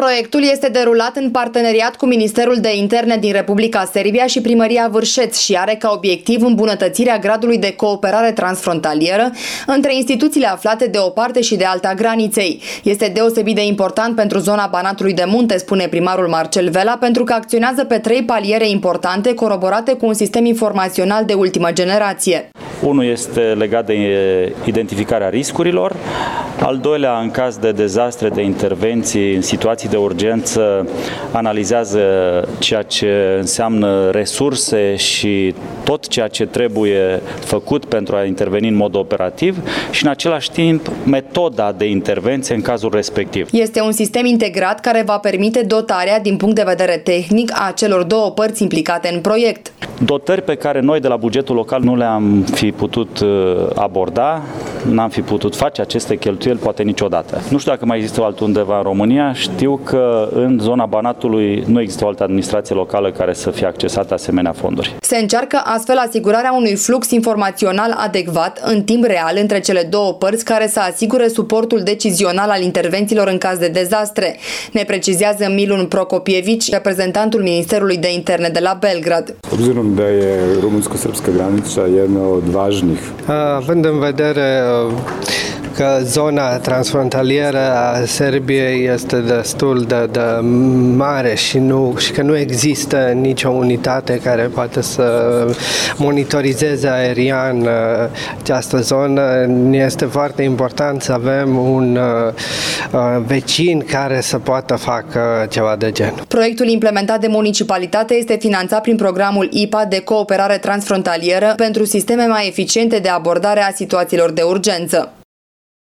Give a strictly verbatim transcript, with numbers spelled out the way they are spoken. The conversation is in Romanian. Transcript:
Proiectul este derulat în parteneriat cu Ministerul de Interne din Republica Serbia și Primăria Vršac și are ca obiectiv îmbunătățirea gradului de cooperare transfrontalieră între instituțiile aflate de o parte și de alta graniței. Este deosebit de important pentru zona Banatului de Munte, spune primarul Marcel Vela, pentru că acționează pe trei paliere importante coroborate cu un sistem informațional de ultimă generație. Unul este legat de identificarea riscurilor, al doilea, în caz de dezastre, de intervenții, în situații de urgență, analizează ceea ce înseamnă resurse și tot ceea ce trebuie făcut pentru a interveni în mod operativ și, în același timp, metoda de intervenție în cazul respectiv. Este un sistem integrat care va permite dotarea, din punct de vedere tehnic, a celor două părți implicate în proiect. Dotări pe care noi de la bugetul local nu le-am fi putut aborda, n-am fi putut face aceste cheltuieli poate niciodată. Nu știu dacă mai există altundeva în România, știu că în zona Banatului nu există o altă administrație locală care să fie accesată asemenea fonduri. Se încearcă astfel asigurarea unui flux informațional adecvat în timp real între cele două părți care să asigure suportul decizional al intervențiilor în caz de dezastre, ne precizează Milun Procopievici, reprezentantul Ministerului de Interne de la Belgrad. Obzirom da je rumunsko-srpska granica jedna od važnih. Având în vedere că zona transfrontalieră a Serbiei este destul de, de mare și, nu, și că nu există nicio unitate care poate să monitorizeze aerian această zonă, este foarte important să avem un uh, vecin care să poată facă ceva de gen. Proiectul implementat de municipalitate este finanțat prin programul I P A de cooperare transfrontalieră pentru sisteme mai eficiente de abordare a situațiilor de urgență.